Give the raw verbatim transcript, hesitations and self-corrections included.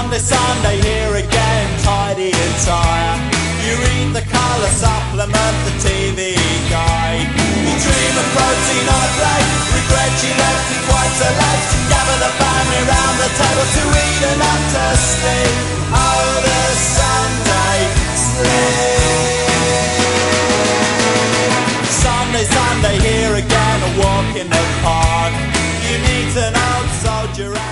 Sunday, Sunday, here again, tidy and tired. You read the colour supplement, the T V guide. You dream of protein on a plate, regret you left you quite so late. Gather the family round the table to eat and not to sleep. Oh, the Sunday sleep. Sunday, Sunday, here again, a walk in the park. You meet an old soldier.